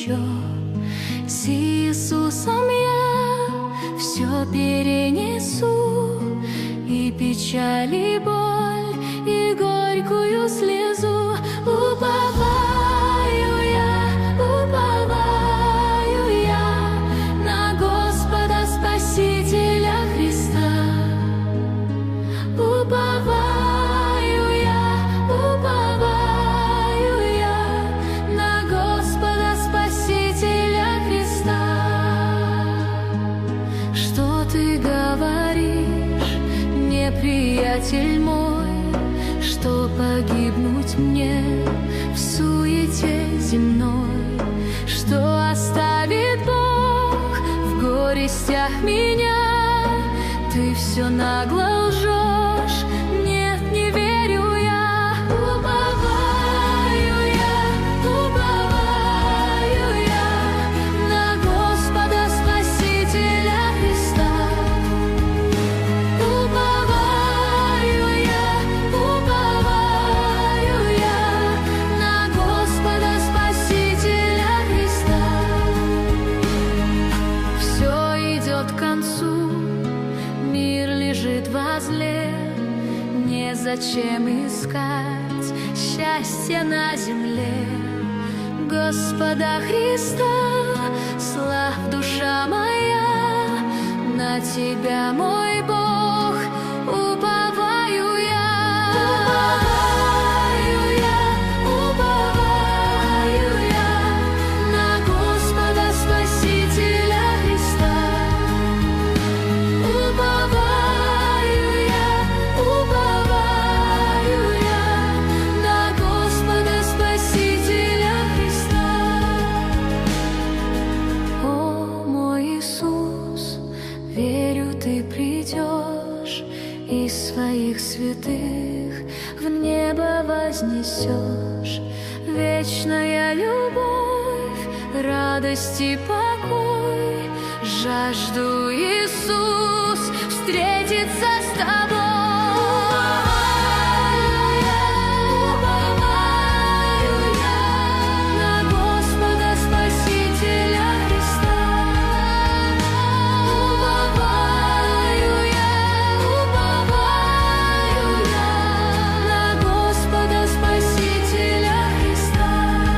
еще. С Иисусом я все перенесу, и печаль, и боль, и горькую слезу. Уповаю я на Господа Спасителя Христа. Уповаю я на Господа Спасителя Христа. Что ты говоришь, неприятель мой, что погибнуть мне в суете земной, что оставит Бог в горестях меня? Ты все нагло лжешь, нет, не верю я. Уповаю я на Господа Спасителя Христа. Уповаю я на Господа Спасителя Христа. Все идет к концу, мир лежит возле, незачем искать счастья на земле. Господа Христа, славь, душа моя, на Тебя, мой Бог, уповаю я. Уповаю я на Господа Спасителя Христа. Уповаю я на Господа Спасителя Христа. О, мой Иисус, верю, Ты придешь и своих святых в небо вознесешь. Вечная любовь, радость и покой, жажду, Иисус, встретиться с Тобой. Уповаю я на Господа Спасителя Христа. Уповаю я на Господа Спасителя Христа.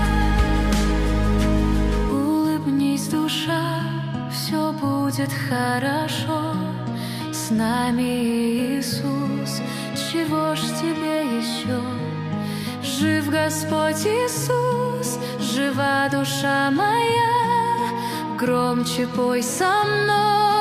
Улыбнись, душа, все будет хорошо. С нами Иисус, чего ж тебе еще? Жив Господь Иисус, жива душа моя, громче пой со мной.